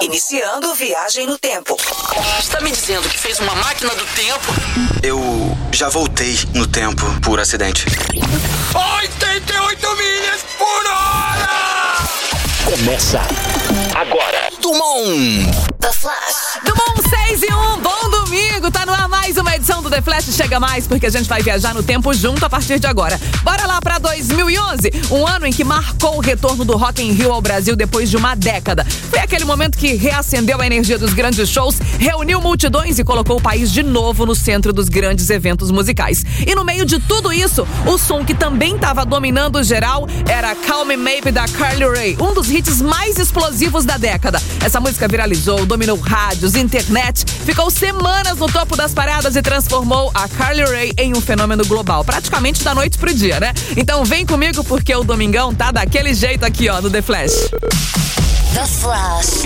Iniciando viagem no tempo. Está me dizendo que fez uma máquina do tempo? Eu já voltei no tempo por acidente. 88 milhas por hora! Começa agora. Dumont! The Flash. Dumont 6 e 1, bom domingo! Tá no ar mais uma edição do The Flash Chega Mais, porque a gente vai viajar no tempo junto a partir de agora. Bora lá pra 2011, um ano em que marcou o retorno do Rock in Rio ao Brasil depois de uma década. Foi aquele momento que reacendeu a energia dos grandes shows, reuniu multidões e colocou o país de novo no centro dos grandes eventos musicais. E no meio de tudo isso, o som que também estava dominando o geral era Call Me Maybe da Carly Rae, um dos hits mais explosivos da década. Essa música viralizou, dominou rádios, internet, ficou semanas no topo das paradas e transformou a Carly Rae em um fenômeno global, praticamente da noite pro dia, né? Então vem comigo porque o domingão tá daquele jeito aqui, ó, no The Flash. The Flash.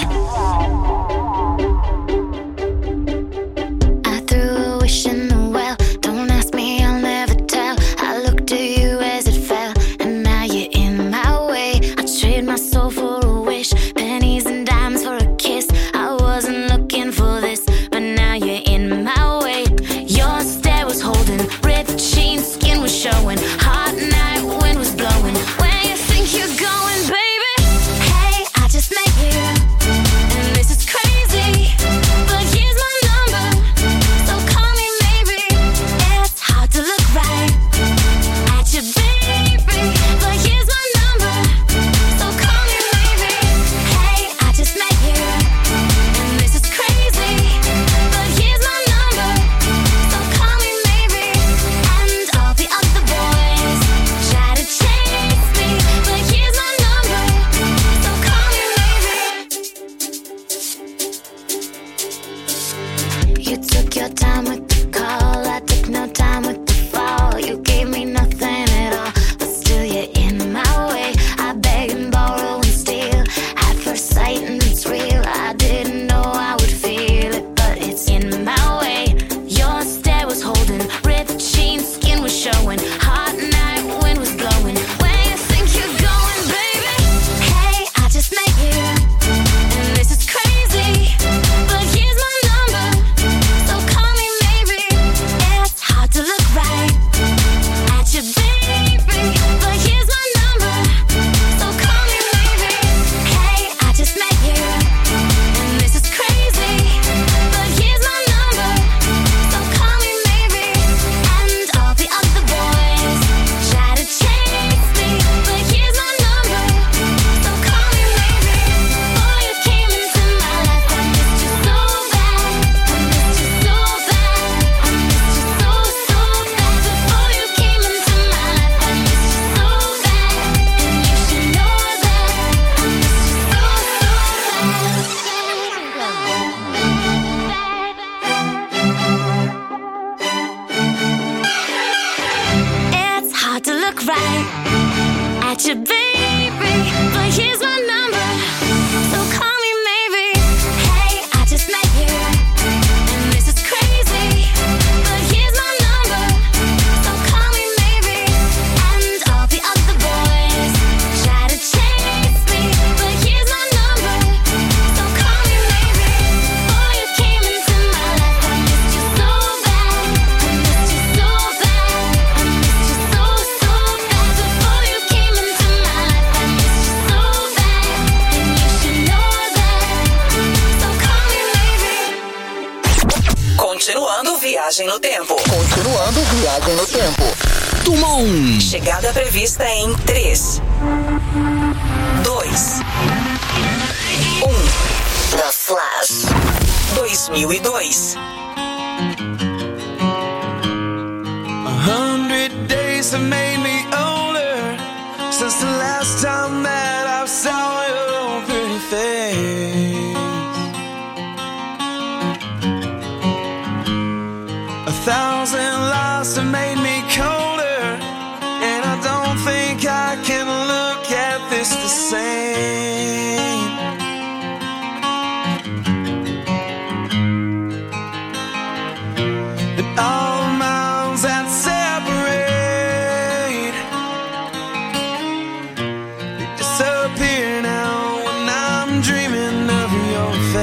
I threw a wish in the well. Don't ask me, I'll never tell. I looked at you as it fell, and now you're in my way. I trade my soul for a wish, pennies and dimes for a kiss. I wasn't looking for this, but now you're in my way. Your stare was holding, ripped jeans, skin was showing. Hot night, wind was blowing. Where you think you're going, baby? Hey, I just met you, and this is crazy, but here's my number, so call me maybe. It's hard to look right at you, baby, but here's my number, so call me maybe. Hey, I just met you, and this is crazy, but here's my number, so call me maybe. And all the other boys try to chase me, but here's my number, so call me maybe. You took your time with the call, I took no time with the fall. You gave me nothing at all, but still you're in my way. I beg and borrow and steal at first sight, and it's real. I didn't know I would feel it, but it's in my way. Your stare was holding, ripped jeans, skin was showing. Hot night, wind was blowing. Where you think you're going, baby? Hey, I just met you, and this is crazy, but here's my number, so call me maybe. It's hard to look right at you, baby, but here's my number, so call me maybe. Hey, I just met you, and this is crazy, but here's my number, so call me maybe. And all the other boys try to chase me, but here's my number, so call me maybe. Before you came into my life, I missed you so bad, I missed you so bad, I missed you so, so bad. Before you came into my life, I missed you so bad, and you should know that I missed you so, it's hard to look right at you, baby, but here's my number, so call me maybe. Hey, I just met you, and this is crazy, but here's my number, so call me maybe. And all the other boys try to chase me, but here's my number, so call me maybe. Before you came into my life, I missed you so bad, I missed you so bad, I missed you so, so bad. Before you came into my life, I missed you so bad, and you should know that, so call me maybe. Continuando viagem no tempo. Continuando viagem no tempo. Dumont! Chegada prevista em 3, 2, 1. The Flash. 2002. 100 days have made me older since the last time that I saw your pretty face. 1,000 lives have made me colder, and I don't think I can look at this the same. And all the miles that separate, they disappear now when I'm dreaming of your face.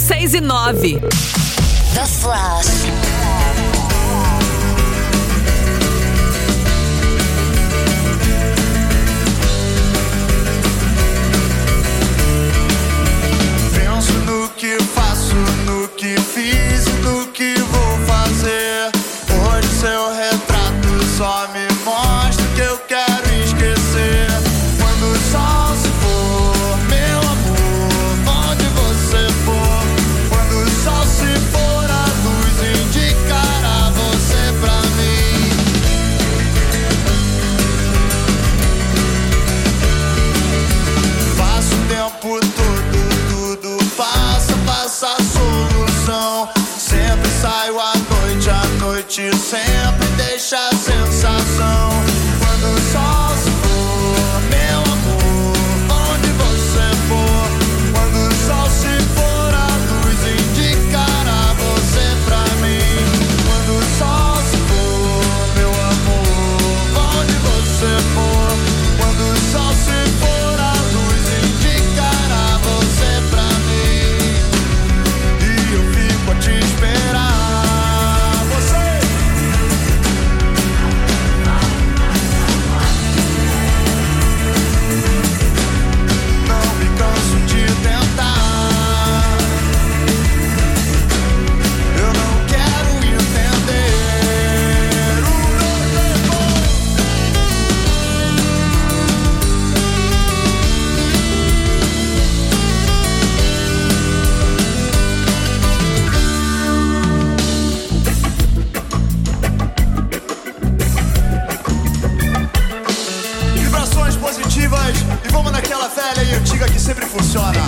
6:09. The Flash. Penso no que faço, no que fiz e no que vou fazer. Hoje seu retrato só me mostra o que eu quero esquecer. Quando o sol se for, meu amor, onde você for. Quando o sol se for, a luz indicará você pra mim. Passo o tempo todo, tudo passa a solução. Sempre saio à noite sempre deixa a sensação. Quando o sol se for, meu amor, onde você for. Quando o sol se for, a luz indicará você pra mim. Quando o sol se for, meu amor, onde você for. Quando o sol se for, a luz indicará você pra mim. E eu fico a te esperar. E vamos naquela velha e antiga que sempre funciona.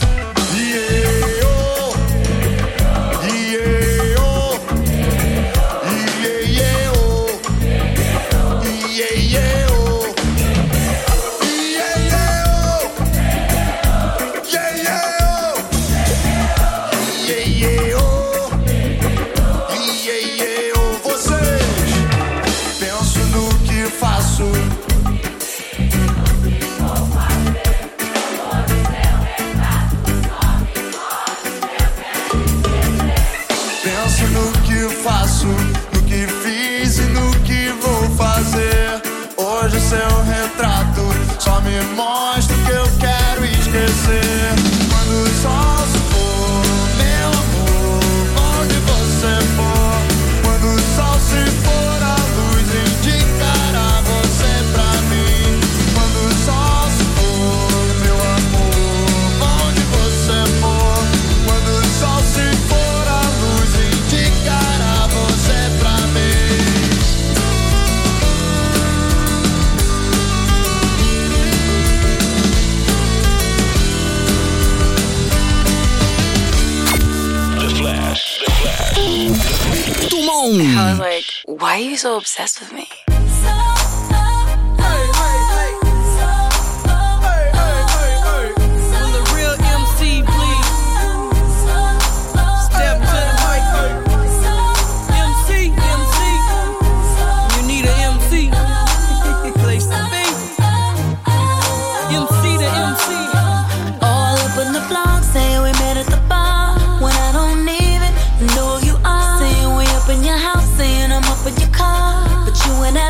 Vocês, penso no que faço. Penso no que faço, no que fiz e no que vou fazer. Hoje seu retrato só me mostra o que eu quero esquecer. Quando o sol se for, meu amor, onde você for. Quando o sol se for, a luz indicará você pra mim. Quando o sol se for, meu amor, onde você for. Quando o sol se for, a luz indicará você pra mim. The Flash. Tumão. I was like, why are you so obsessed with me? When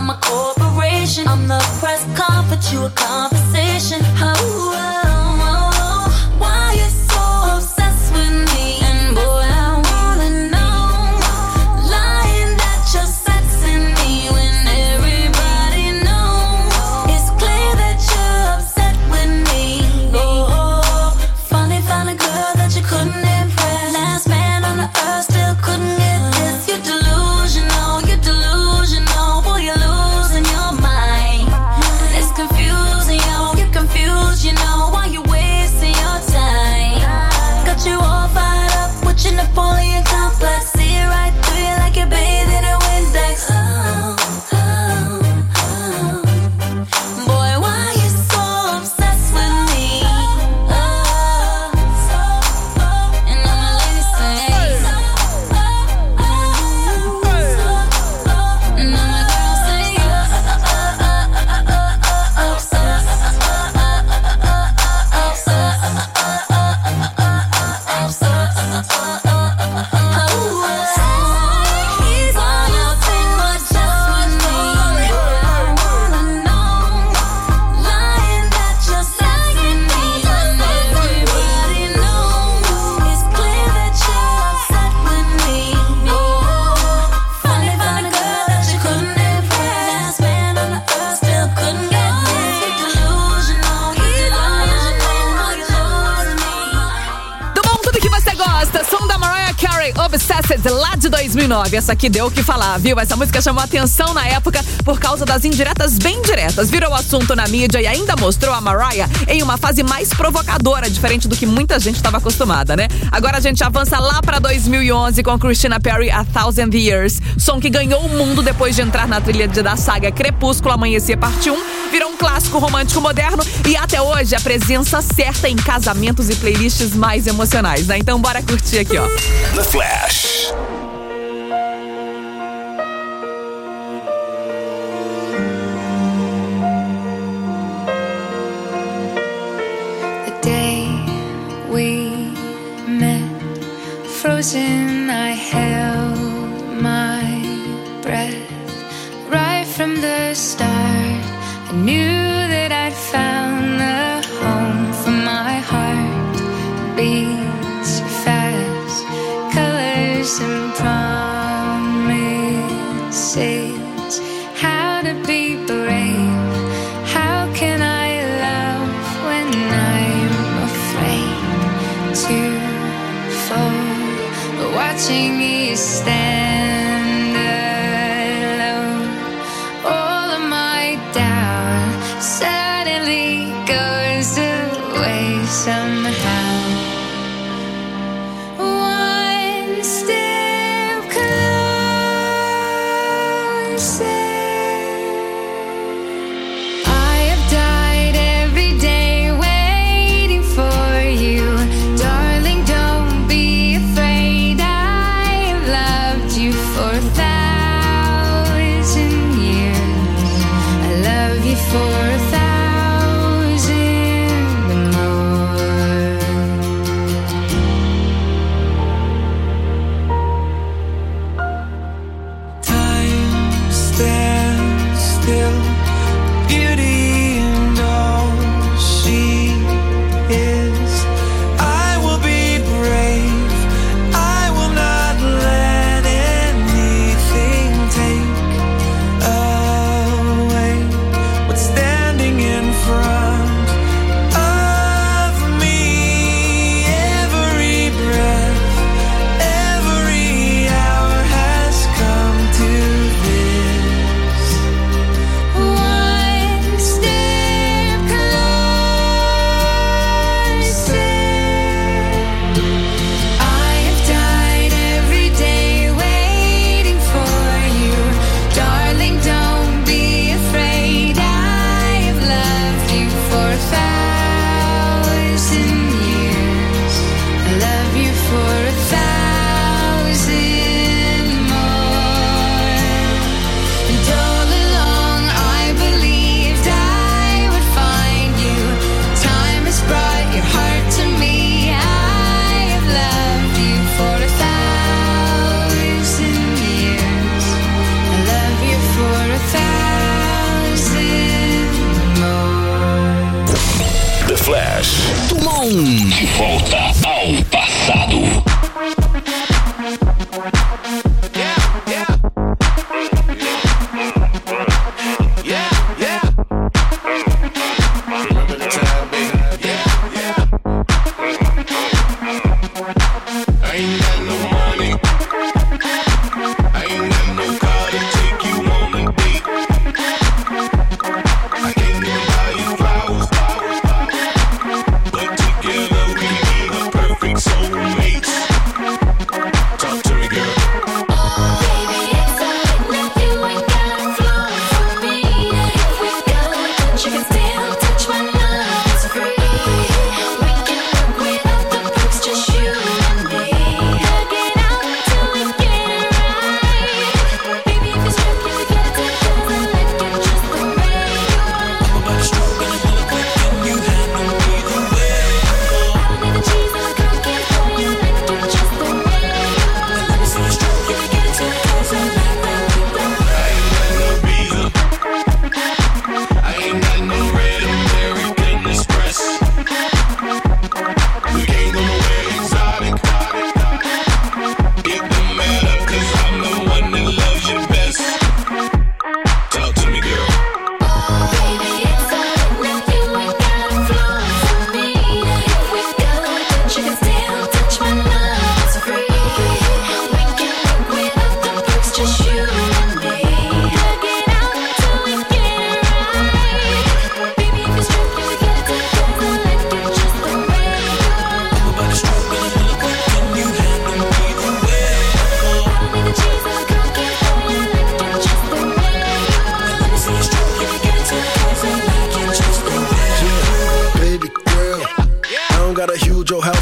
I'm a corporation. I'm the press conference, you a conversation. Why you so obsessed with me? And boy, I wanna know. Lying that you're sexing me when everybody knows. It's clear that you're upset with me. Oh, finally found a girl that you couldn't impress. Last man on the earth still couldn't get this. You're delusional, you're delusional. Boy, you're losing your mind. It's confusing, yo, you're confused, you know. Why you wasting your time? Got you all fired up with your Napoleon complex. See it right through you like you're bathing in Windex. Boy, why you so obsessed with me? And I'ma let you say, and all my girls say, he's on your thing, but just with me. I wanna know. Lying that you're sexing me when everybody knows. It's clear that you're upset with me. Finally found a girl that you couldn't impress. Last man on the earth still couldn't get this. You're delusional, you're delusional, you're losing me. Do bom, tudo que você gosta. Som da Mariah Carey, Obsessed, lá de 2009. Essa aqui deu o que falar, viu? Essa música chamou atenção na época por causa das indiretas bem diretas. Virou assunto na mídia e ainda mostrou a Mariah em uma fase mais provocadora, diferente do que muita gente estava acostumada, né? Agora a gente avança lá pra 2011 com Christina Perri, A Thousand Years. Som que ganhou o mundo depois de entrar na trilha da saga Crepúsculo, Amanhecer Parte 1. Virou um clássico romântico moderno e até hoje a presença certa em casamentos e playlists mais emocionais, né? Então bora curtir aqui, ó. The Flash. The day we met, frozen, I held my breath. Right from the start, I knew that I'd found the home for my heart. Beats fast, colors and promises. How to be brave, how can I love when I'm afraid to fall? Watching you stand alone, all of my doubt suddenly goes away somehow. One step closer. I have died every day waiting for you. Darling, don't be afraid. I've loved you for 1,000 years. I love you for 1,000 more.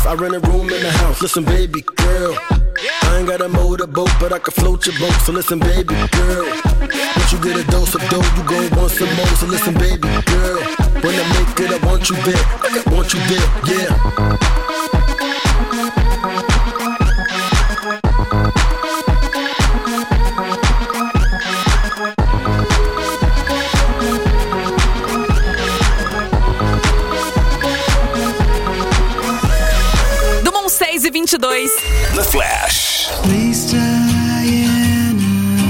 I rent a room in the house. Listen, baby girl, I ain't got a motorboat, but I can float your boat. So listen, baby girl, once you get a dose of dough, you gon' want some more. So listen, baby girl, when I make it, I want you there. I want you there, yeah. Do Mon 6:22. The Flash. Please, Diana,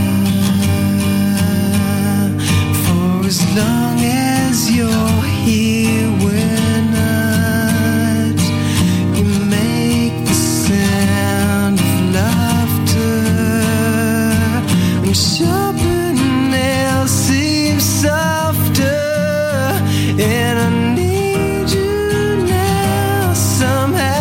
for as long as you're here with us, you make the sound of laughter, and sharper nails seem softer, and I need you now somehow.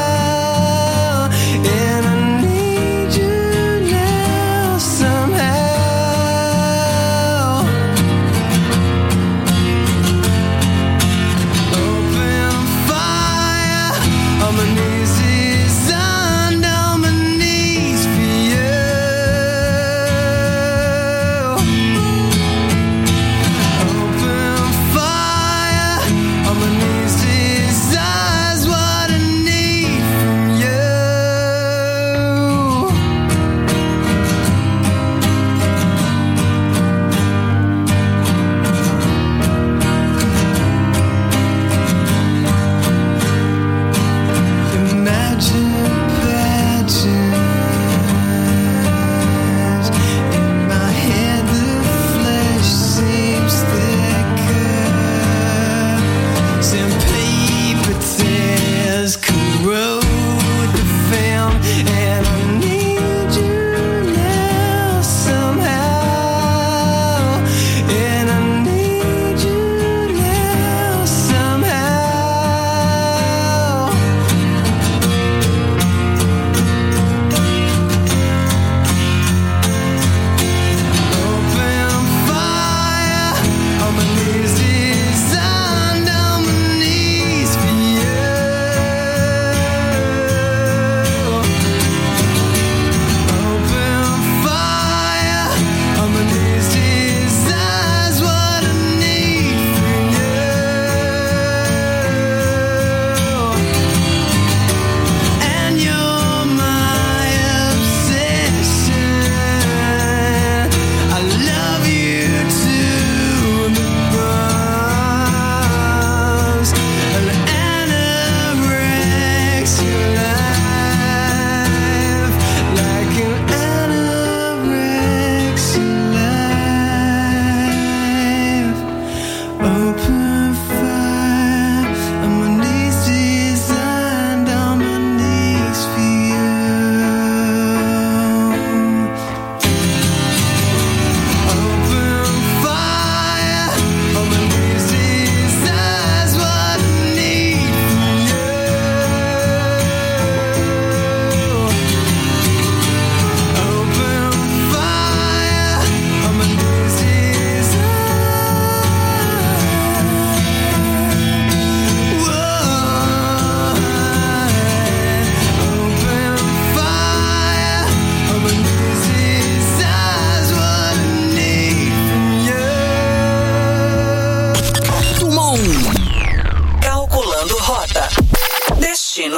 Calculando rota. Destino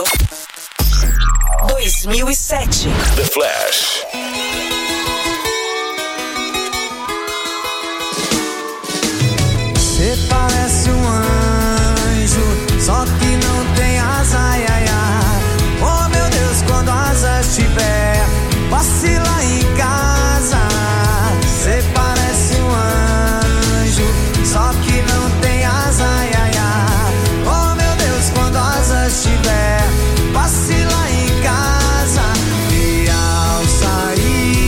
2007. The Flash. Você parece um anjo, só que não tem asa, ai, ai, ai. Oh meu Deus, quando asas tiver, passe lá em casa. Você parece um anjo, só que não tem asa, ai, ai, ai. Oh meu Deus, quando asas tiver, passe lá em casa. E ao sair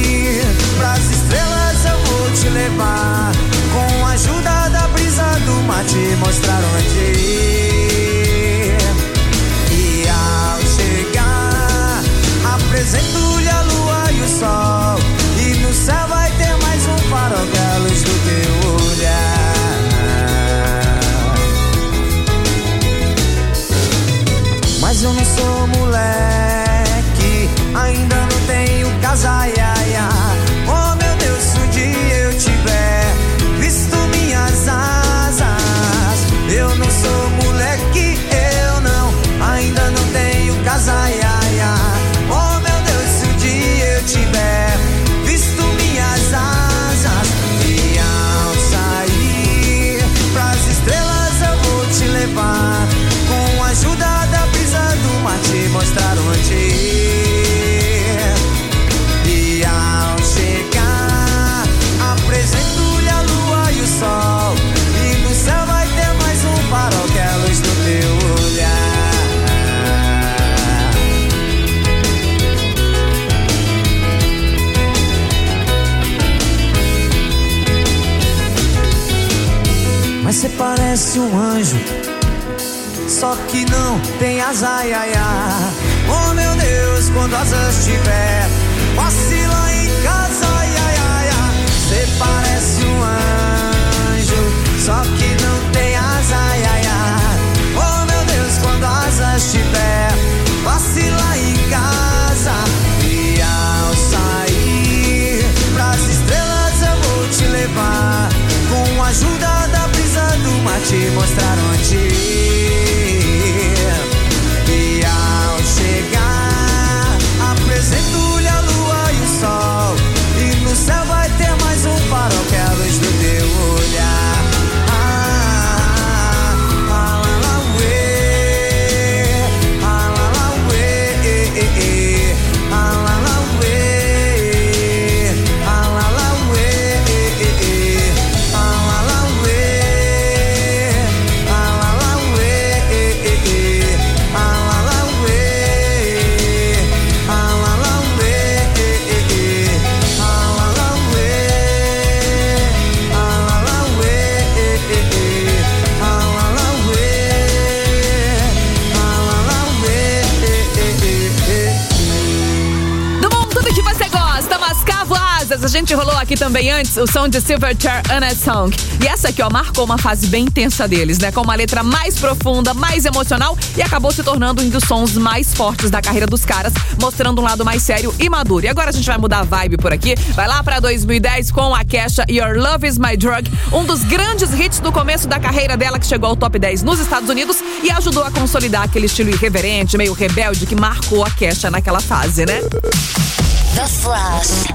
Você parece um anjo, só que não tem asa, ai, ai, ai. Oh meu Deus, quando asas tiver, vacila em casa, ai, ai, ai, ai. Você parece um anjo, só que não tem asa, ai, ai, ai. Oh meu Deus, quando asas tiver, vacila em casa. E ao sair pras estrelas eu vou te levar, com a ajuda da brisa do mar, te mostrar onde ir. E ao chegar, apresento-lhe a lua e o sol, e no céu vai ter mais um farol, que é a luz do teu olhar. A gente rolou aqui também antes o som de Silverchair Anna Song. E essa aqui, ó, marcou uma fase bem intensa deles, né? Com uma letra mais profunda, mais emocional, e acabou se tornando um dos sons mais fortes da carreira dos caras, mostrando um lado mais sério e maduro. E agora a gente vai mudar a vibe por aqui. Vai lá pra 2010 com a Kesha, Your Love Is My Drug, um dos grandes hits do começo da carreira dela, que chegou ao top 10 nos Estados Unidos e ajudou a consolidar aquele estilo irreverente, meio rebelde, que marcou a Kesha naquela fase, né? The Flash.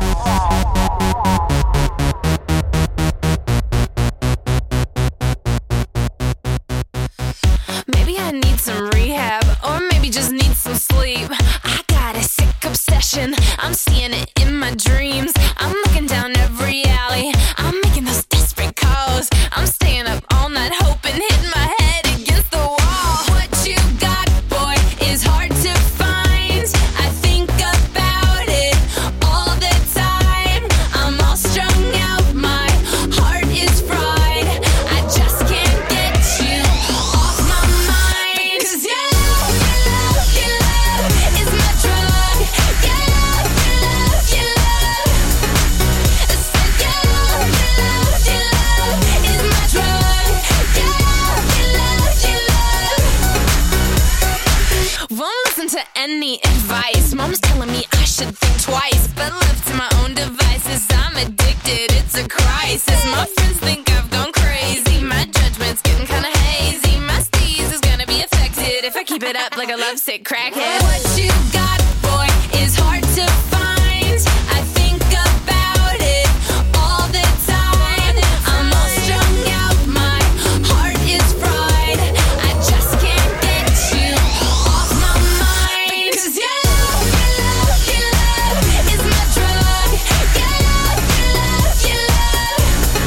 Maybe I need some rehab, or maybe just need some sleep. I got a sick obsession, I'm seeing it in my dreams. I'm looking down every alley, I'm making those desperate calls. I'm staying up all night hoping, hitting my head against the wall. What you got, boy, is hard to find. I think about it all the time. I'm all strung out, my heart is fried. I just can't get you off my mind. 'Cause your love is my drug. Your love is my drug. Won't listen to any advice. Mom's telling me I should think twice, but left to my own devices, I'm addicted, it's a crisis. My friends think I've gone crazy, my judgment's getting kinda hazy. My steez is gonna be affected if I keep it up like a lovesick crackhead. What you got, boy, is hard to find. I think about it all the time. I'm all strung out, my heart is fried. I just can't get you off my mind. 'Cause your love is my drug. Your love is my drug.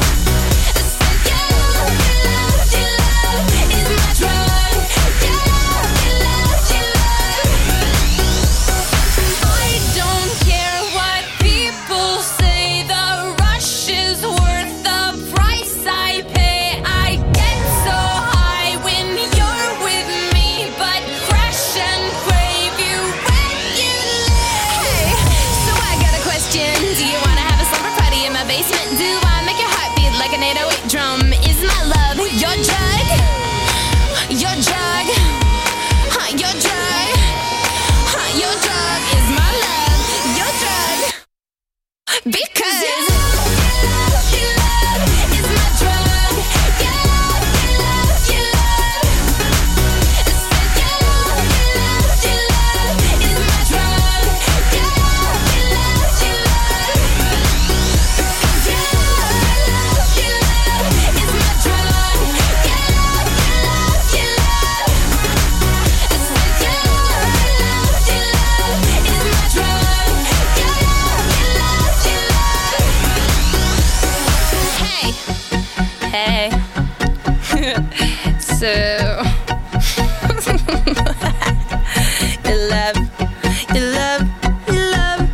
I don't care what people say, the rush is worth the price I pay. I get so high when you're with me, but crash and crave you when you leave. Hey, so I got a question. Do you wanna have a slumber party in my basement? Do I make your heart beat like an 808 drum? Is my love your drug? Your drug? Your drug? Your drug is my love. Your drug? Because your love is my drug. Your love is my drug. Hey. So your love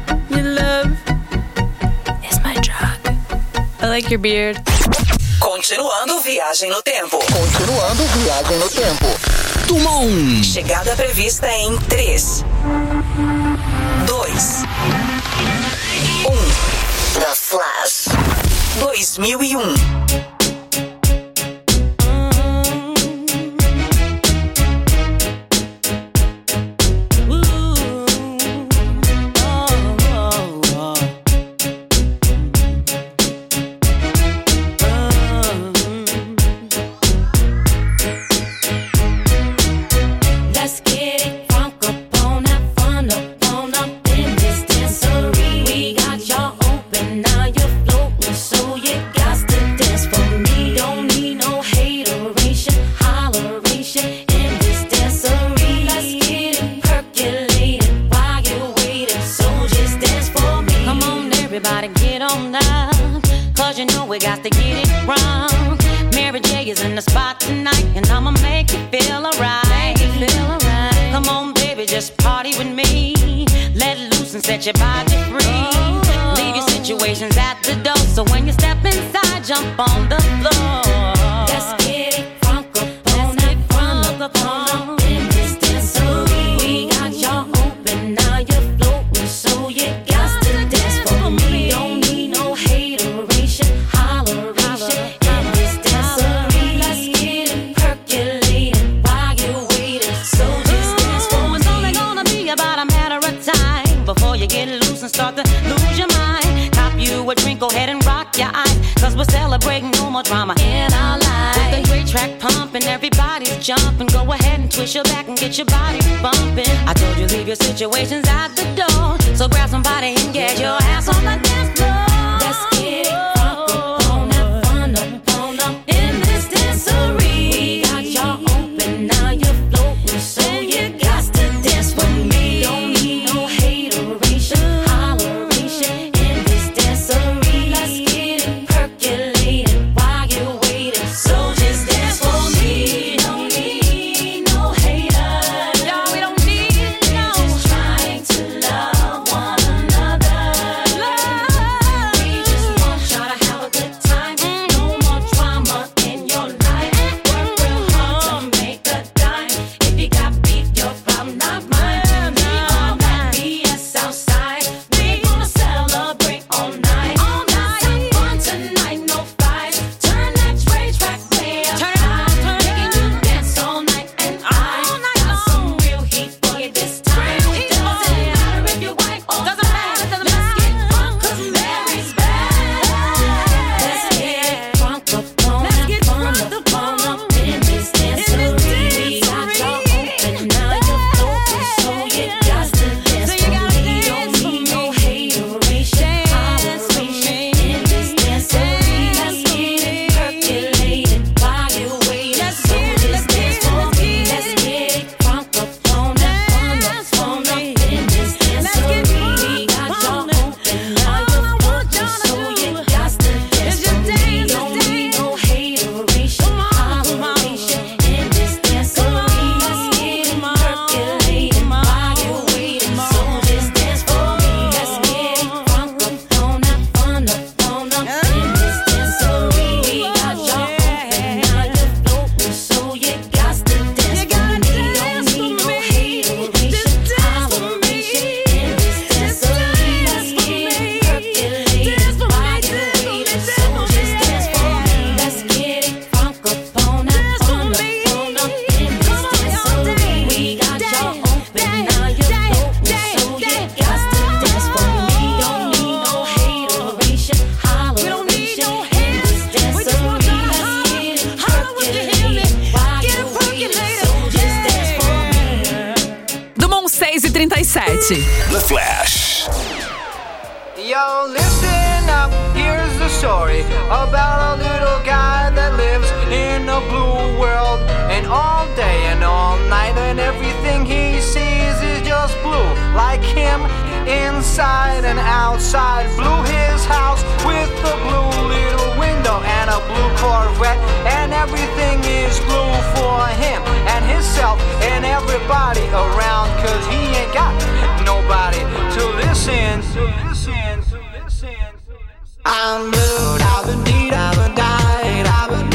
is my drug. I like your beard. Conte Continuando Viagem no Tempo. Continuando Viagem no Tempo. Turma 1. Chegada prevista em 3, 2, 1. The Flash. 2001. Set your body free. Leave your situations at the door. So when you step inside, jump on the floor. Let's get it crunk up in this dancery. We got y'all open, now you're floating, so you got to dance for me. Don't need no hateration, holleration in this dancery. Let's get it percolating while you're waiting. So just dance for me. It's only gonna be about a matter of time before you get loose and start to lose your mind. Cop you a drink, go ahead and rock your eyes, cause we're celebrating no more drama in our lives. With a great track pumping, everybody's jumping. Go ahead and twist your back and get your body bumping. I told you leave your situations at the door, so grab somebody and get your ass on the dance floor. Let's get it fun up in this dancery. We got y'all open, now you're floating, so you got to dance with me. Don't need no hateration, holleration in this dancery. Let's get it percolating while you're waiting. So just dance for me. Don't need no haters. Y'all, we don't need no. Just trying to love one another. We just want y'all to have a good time. No more drama in your life. Work real hard to make a dime. If you got beef, your problem, not mine. Leave all that BS outside. We gonna celebrate all night. Let's have fun tonight, no fights. Turn that track way up high. Making you dance all night, and I got some real heat for you this time. Doesn't matter if you're white or black. Let's get drunk 'cause Mary's back. Let's get drunk up on in this dancery. We got y'all open, now you're floating, so you got to dance for me. Don't need no hateration, holleration in this dancery. Let's get it percolating while you're waiting. So just dance for me. Let's get it crunk up on in this dancery. We got y'all open, now you're floating, so you got to dance for me. Don't need no hateration, holleration in this dancery. Let's get it percolating while you're waiting. So just dance for me. Let's get it crunk up on in this dancery. We got y'all open, now you're floating, so you got to dance for me. Don't need no hateration, holleration in this dancery. Let's get it percolating while you're waiting. So just dance for me. Let's get it crunk up on in this dancery. We got y'all open, now you're floating, so you got to dance for me. Don't need no hateration, holleration in this dancery. Let's get it percolating while you're waiting. So just dance for me. Dumont 6h37. The Flash. Yo, listen up, here's the story about a little guy that lives in a blue world. And all day and all night, and everything he sees is just blue. Like him, inside and outside. Blue his house with a blue little window and a blue Corvette. And everything is blue for him and himself and everybody around. 'Cause he ain't got nobody to listen. I'm blue, I've been deed, I've been died, I've been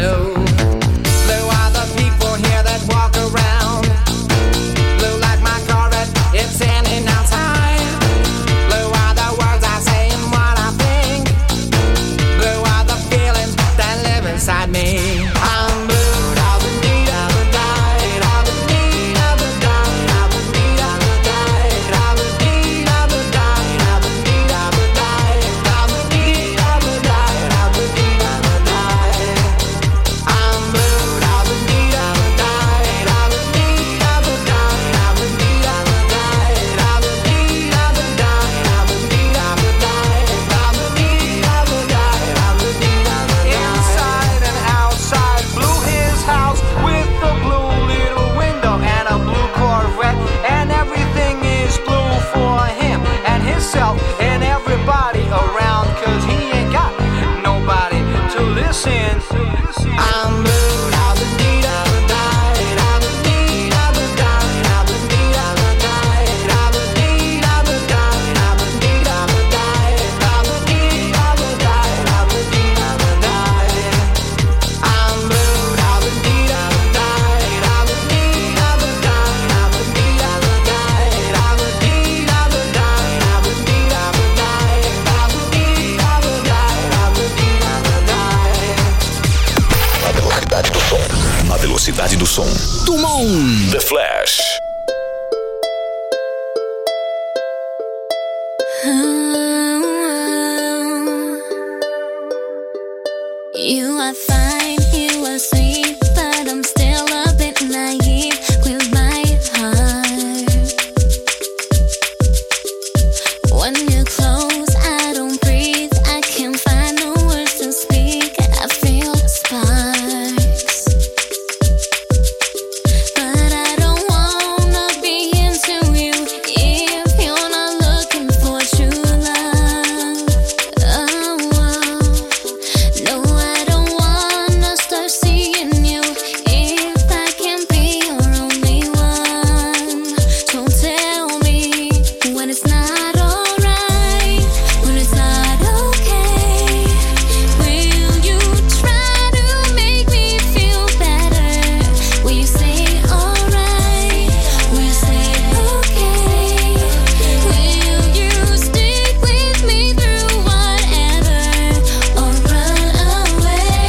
blue. Blue are the people here that walk around. Blue like my Corvette, it's in and out time. Blue are the words I say and what I think. Blue are the feelings that live inside me. I'm blue. And everybody around, 'cause he ain't got nobody to listen. I'm blue. Velocidade do som. Tumon. The Flash. You are fine, you are sweet, but I'm still a bit naive with my heart. When you're close, I don't breathe. I can't find no words to speak. I feel sparks, but I don't wanna be into you if you're not looking for true love. No, I don't wanna start seeing you if I can't be your only one. So tell me when it's not alright, when it's not okay. Will you try to make me feel better? Will you say alright? Will you say okay? Will you stick with me through whatever, or run away?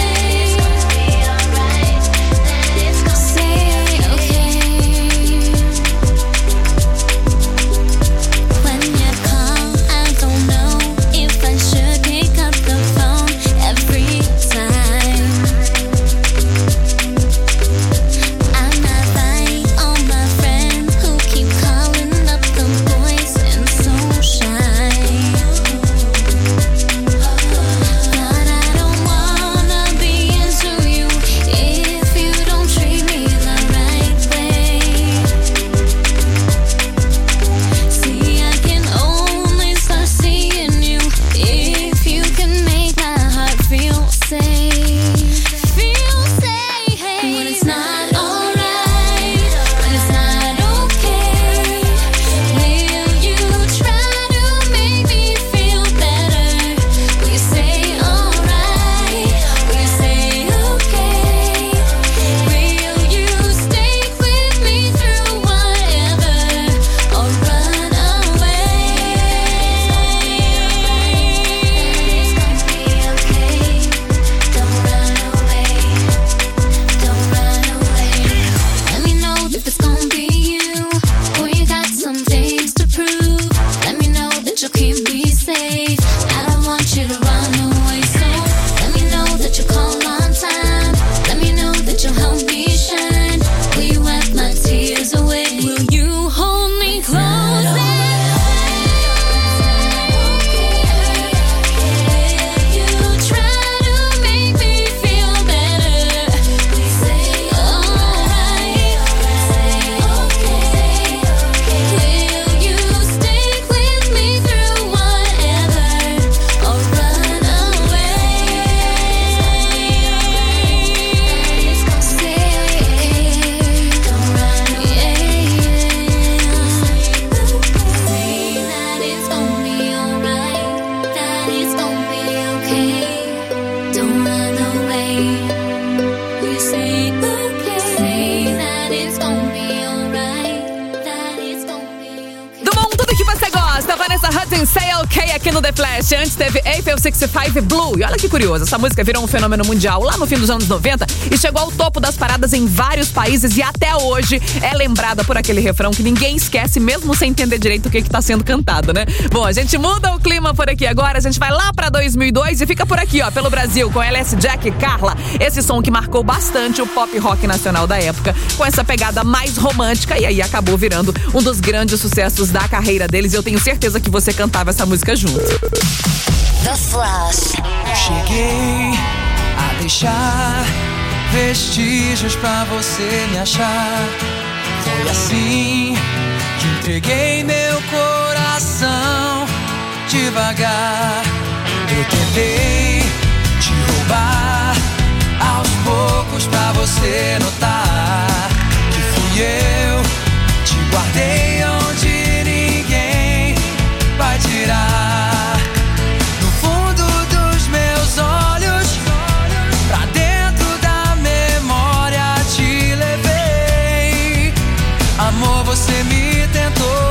Say okay. When you call, I don't know if I should pick up the phone every time. I'm not like all my friends who keep calling up the boys and so shy. But I don't wanna be into you if you don't treat me the right way. See, I can only start seeing you if you can make my heart feel safe. Feel safe when it's not alright, when it's not okay. Will you try to make me feel better? Will you say alright? Will you say okay? Will you stay with me through whatever, or run away? It's gonna be okay. Don't run away. Don't run away. Hudson Say OK aqui no The Flash. Antes teve Eiffel 65 Blue. E olha que curioso, essa música virou um fenômeno mundial lá no fim dos anos 90 e chegou ao topo das paradas em vários países e até hoje é lembrada por aquele refrão que ninguém esquece, mesmo sem entender direito o que tá sendo cantado, né? Bom, a gente muda o clima por aqui agora, a gente vai lá pra 2002 e fica por aqui, ó, pelo Brasil, com LS Jack e Carla. Esse som que marcou bastante o pop rock nacional da época, com essa pegada mais romântica, e aí acabou virando um dos grandes sucessos da carreira deles. E eu tenho certeza que você cantava essa música junto. The Flash. Cheguei a deixar vestígios pra você me achar. Foi assim que entreguei meu coração devagar. Eu tentei te roubar aos poucos pra você notar que fui eu. Te guardei onde ninguém vai tirar. No fundo dos meus olhos, pra dentro da memória te levei. Amor, você me tentou.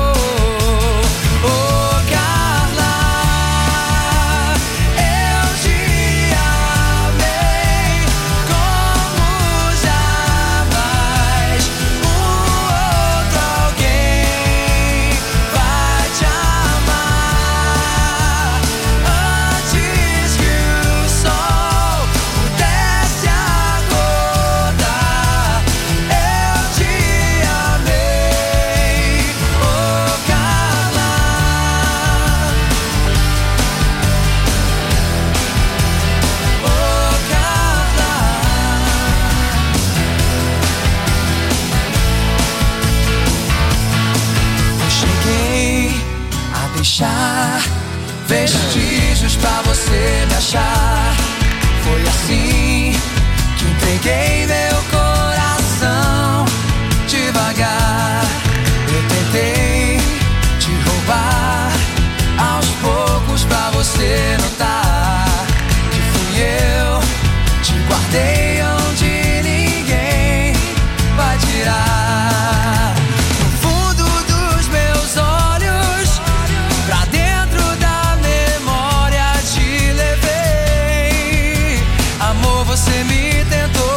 Vestígios pra você me achar. Foi assim que entreguei meu coração devagar. Eu tentei te roubar aos poucos pra você notar que fui eu. Te guardei onde ninguém vai tirar. No fundo dos meus olhos, pra dentro da memória te levei. Amor, você me tentou.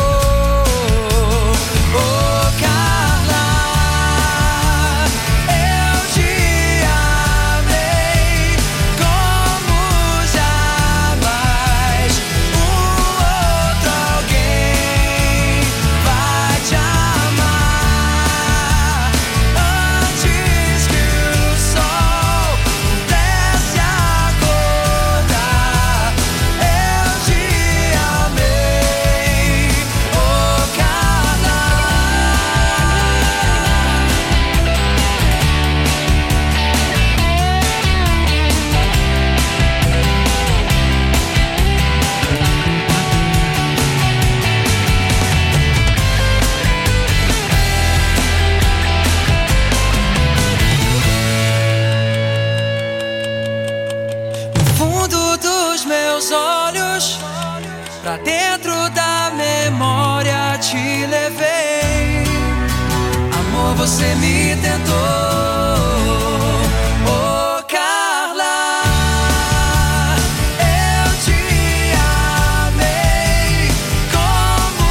Oh, Carla, eu te amei como jamais outro alguém vai te amar. Antes que o sol pudesse acordar, eu te amei. Oh, Carla. No fundo dos meus olhos, pra dentro da memória te levei. Amor, você me tentou. Oh, Carla, eu te amei como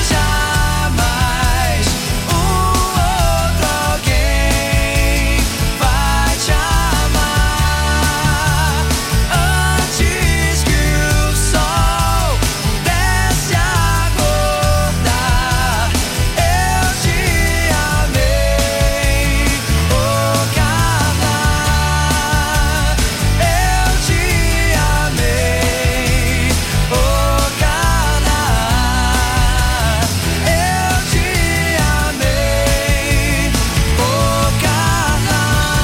jamais outro alguém vai te amar. Antes que o sol pudesse acordar, eu te amei. Oh, Carla, eu te amei. Oh, Carla, eu te amei. Oh, Carla.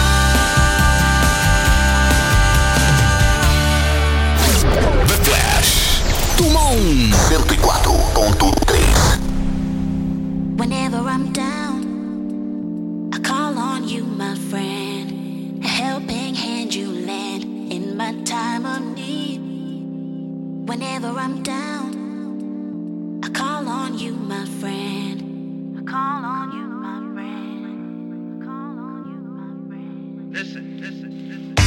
The Flash. Tumon 104.3. Whenever I'm down, I call on you, my friend. A helping hand you lend in my time of need. Whenever I'm down, I call on you, my friend. I call on you, my friend. I call on you, my friend. Listen.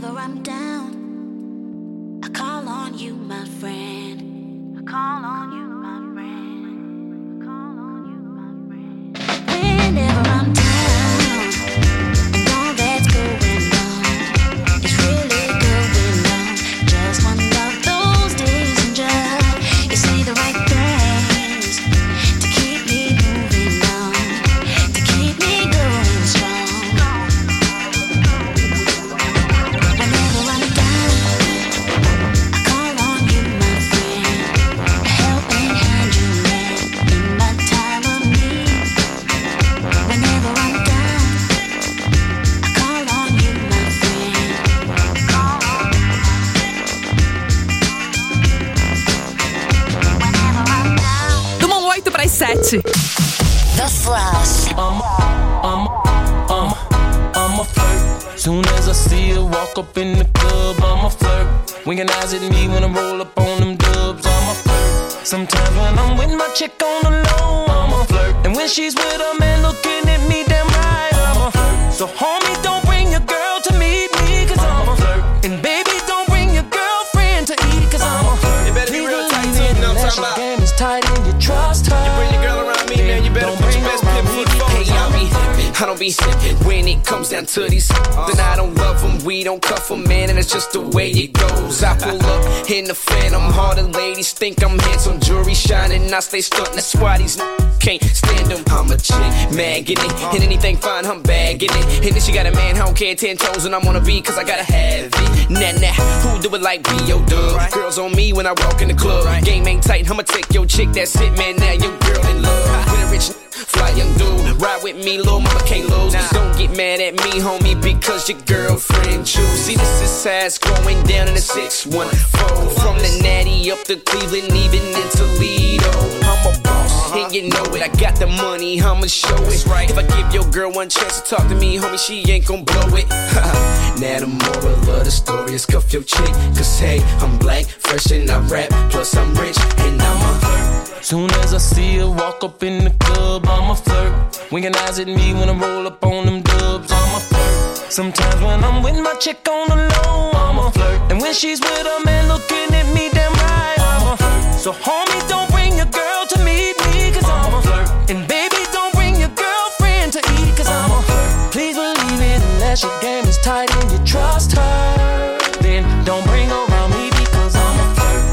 Whenever I'm down, I call on you, my friend. I call on you, my friend. I call on you, my friend. Whenever I'm down, and all that's going on, it's really going on. Just one of those days, and just you say the right things to keep me moving on, to keep me going strong. Whenever I'm down, I call on you, my friend. A helping hand you lend in my time of need. Whenever I'm down, I call on you, my friend. Whenever I'm down. Dumam 8 para as 7. The Flash. I'm a flirt. Soon as I see her walk up in the club, I'm a flirt. Winking eyes at me when I roll up on them dubs, I'm a flirt. Sometimes when I'm with my chick on the low, I'm a flirt. And when she's with a man looking at me damn right, I'm a flirt. So homie, don't bring your girl to meet me, cause I'm a flirt. And baby, don't bring your girlfriend to eat, cause I'm a flirt. You better be real tight to you, know what I'm talking about. Game is tight and you trust her. You bring your girl around me, man, you better put your best pimp foot forward. Hey, I be hippin', I don't be sippin'. When it comes down to these, then I don't love them, we don't cuff them, man, and it's just the way it goes. I pull up in the Phantom, hard and ladies think I'm handsome, jewelry shining, I stay stuntin', that's why these can't stand them. I'm a chick, magging it, and anything fine, I'm bagging it. And then she got a man, I don't care 10 toes, and I'm on a beat, cause I gotta have it. Nah, who do it like B.O. Dub? Girls on me when I walk in the club. Game ain't tight, I'ma take your chick, that's it, man, now your girl in love. With a rich fly young dude, ride with me, lil' mama can't lose. Don't get mad at me, homie, because your girlfriend choose. See, this is how it's going down in the 614. From the Natty up to Cleveland, even in Toledo. I'm a boss, and you know it. I got the money, I'ma show it. If I give your girl one chance to talk to me, homie, she ain't gon' blow it. Now the moral of the story is cuff your chick, cause hey, I'm black, fresh and I rap, plus I'm rich, and I'm a flirt. Soon as I see her walk up in the club, I'm a flirt. Winking eyes at me when I roll up on them dubs, I'm a flirt. Sometimes when I'm with my chick on the low, I'm a flirt. And when she's with a man looking at me damn right, I'm a flirt. So homie, don't bring your girl to meet me, cause I'm a flirt. And baby, don't bring your girlfriend to eat, cause I'm a flirt. Please believe it, unless your game is tight and you trust her, then don't bring her around me, because I'm a flirt.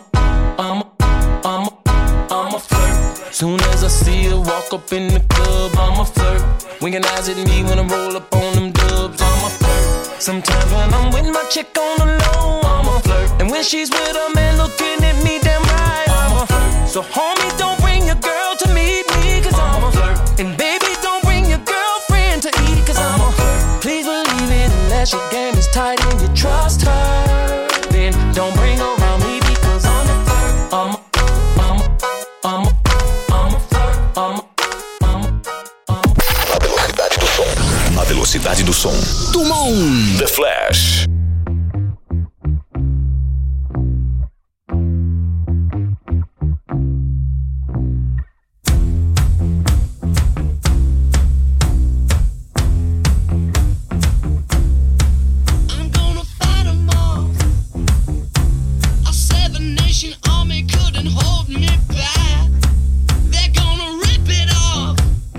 I'm a flirt. Soon as I see her walk up in the club, I'm a flirt. Winking eyes at me when I roll up on them dubs, I'm a flirt. Sometimes when I'm with my chick on the low, I'm a flirt. And when she's with a man looking at me damn right, I'm a flirt. So homie, don't bring your girl to meet me, cause I'm a flirt. And baby, don't bring your girlfriend to eat, cause I'm a flirt. Please believe it, unless your game is tight and you trust her, then don't bring her around me, because I'm a flirt. Na velocidade do som. Dumont. The Flash.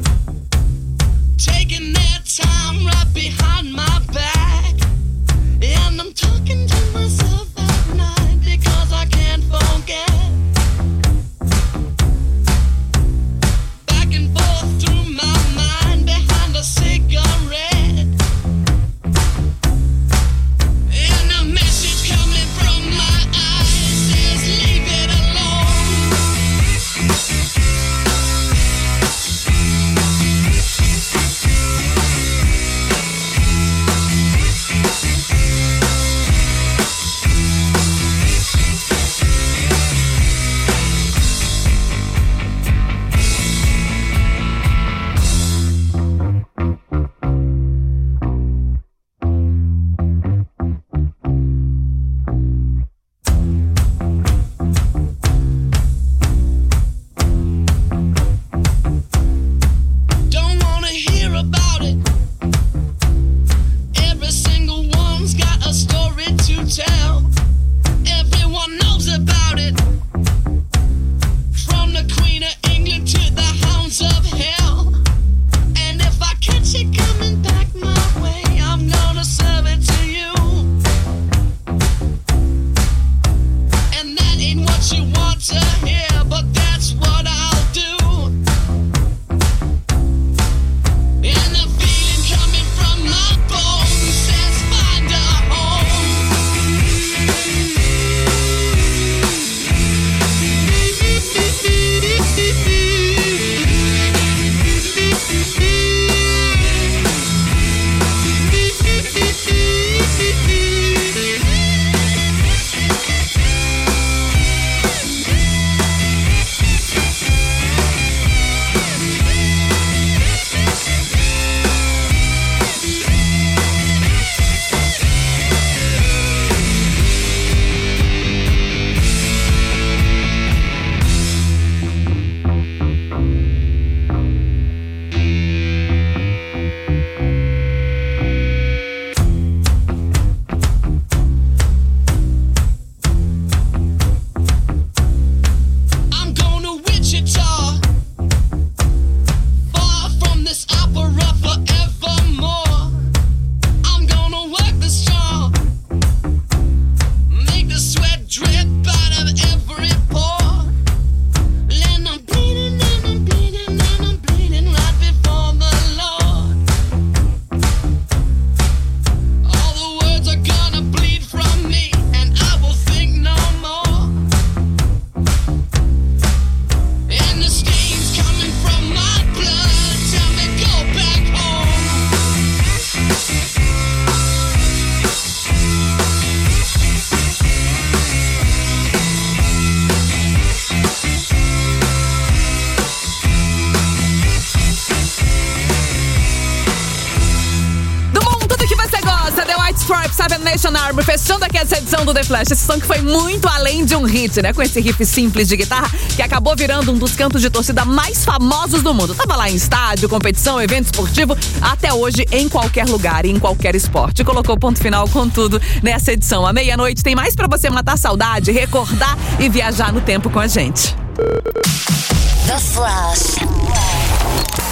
Taking their time right behind my back. Seven Nation Army, fechando aqui essa edição do The Flash. Esse som que foi muito além de um hit, né? Com esse riff simples de guitarra, que acabou virando um dos cantos de torcida mais famosos do mundo. Tava lá em estádio, competição, evento esportivo, até hoje em qualquer lugar e em qualquer esporte. Colocou ponto final com tudo nessa edição. À meia-noite tem mais pra você matar saudade, recordar e viajar no tempo com a gente. The Flash.